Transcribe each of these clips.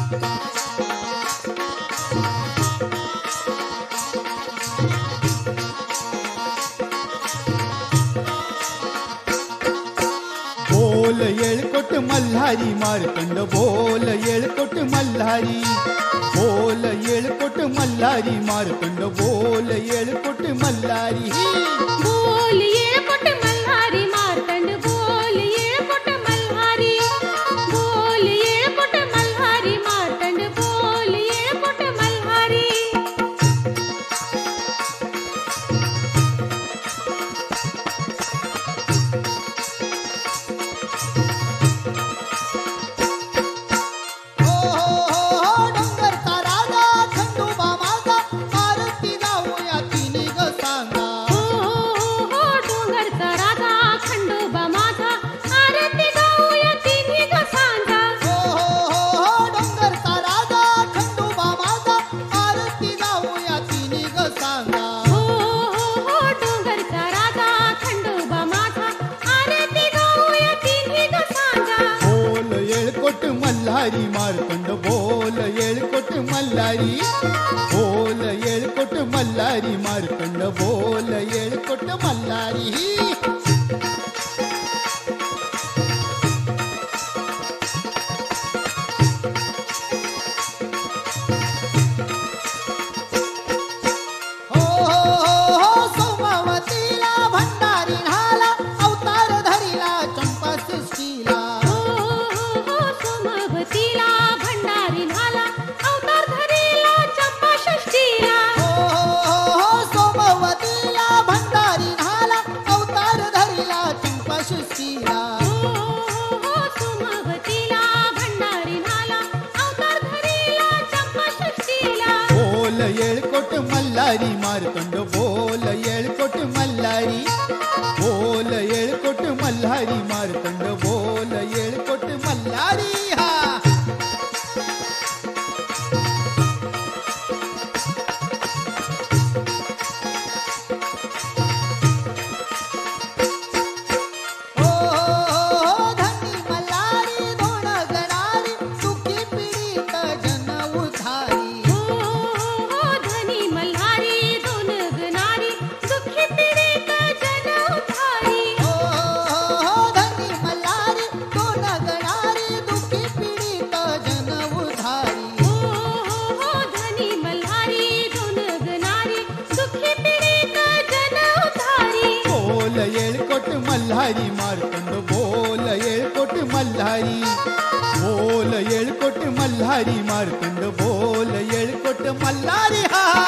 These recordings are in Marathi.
बोल येळकोट मल्हारी मार्तंड बोल येळकोट मल्हारी बोल येळकोट मल्हारी मार्तंड बोल येळकोट मल्हारी बोल येळकोट मल्हारी मार्तंड बोल येळकोट मल्हारी बोल येळकोट मल्हारी मार्तंड बोल येळकोट मल्हारी मल्हारी मार्तंड बोल येळकोट मल्हारी बोल येळकोट मल्हारी मार्तंड बोल येळकोट मल्हारी येळकोट मल्हारी मार्तंड बोल येळकोट मल्हारी बोल येळकोट मल्हारी मार्तंड बोल येळकोट मल्हारी येळकोट मल्हारी मार्तंड बोल येळकोट मल्हारी बोल येळकोट मल्हारी मार्तंड बोल येळकोट मल्हारी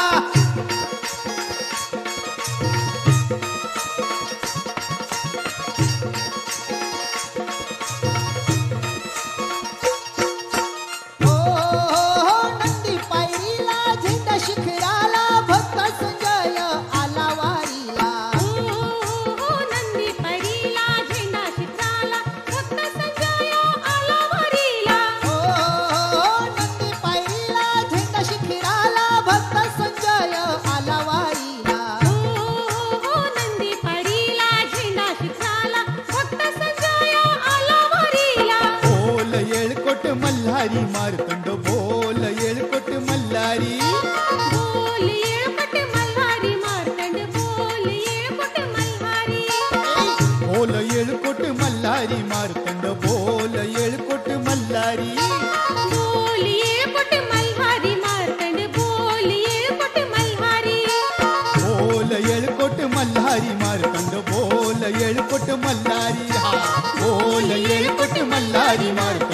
मल्हारी मार्तंड बोल येळकोट मल्हारी बोल येळकोट मल्हारी मार्तंड बोल येळकोट मल्हारी बोल येळकोट मल्हारी मार्तंड बोल येळकोट मल्हारी बोल येळकोट मल्हारी मार्तंड बोल येळकोट मल्हारी बोल येळकोट मल्हारी मार्तंड बोल येळकोट मल्हारी बोल येळकोट मल्हारी मार्तंड